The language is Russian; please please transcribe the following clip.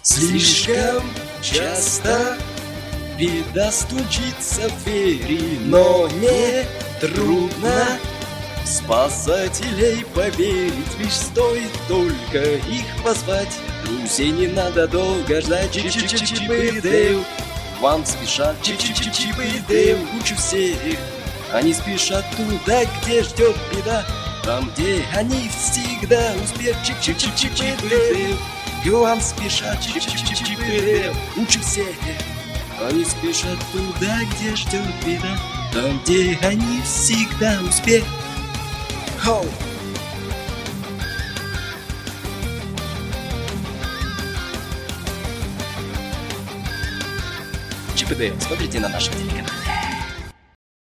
Слишком часто беда стучится в двери, но не трудно спасателей поверить. Лишь стоит только их позвать. Друзей не надо долго ждать. Чип-чип-чип и Дейл к вам спешат. Чип-чип-чип и Дейл лучше всех. Они спешат туда, где ждет беда, там, где они всегда успеют. Чип-чип-чип и Дейл к вам спешат. Чип-чип-чип и Дейл лучше всех. Они спешат туда, где ждет беда, там, где они всегда успеют. Хоу! Чип и Дейл, смотрите на нашем телеканале.